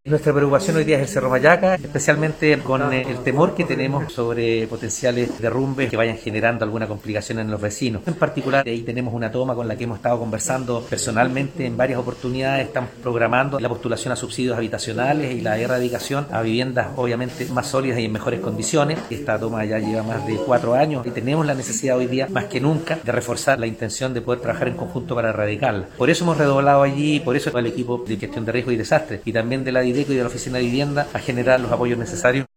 Nuestra preocupación hoy día es el Cerro Mayaca, especialmente con el temor que tenemos sobre potenciales derrumbes que vayan generando alguna complicación en los vecinos. En particular, ahí tenemos una toma con la que hemos estado conversando personalmente en varias oportunidades. Estamos programando la postulación a subsidios habitacionales y la erradicación a viviendas obviamente más sólidas y en mejores condiciones. Esta toma ya lleva más de 4 años y tenemos la necesidad hoy día, más que nunca, de reforzar la intención de poder trabajar en conjunto para erradicarla. Por eso hemos redoblado allí, por eso el equipo de gestión de riesgos y desastres y también de la DIDECO y de la Oficina de Vivienda a generar los apoyos necesarios.